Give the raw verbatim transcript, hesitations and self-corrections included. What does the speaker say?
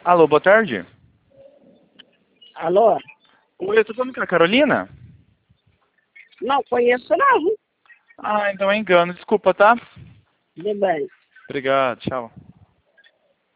Alô, boa tarde. Alô? Oi, eu tô falando com a Carolina? Não conheço não. Ah, então é engano. Desculpa, tá? Tudo bem. Obrigado, tchau.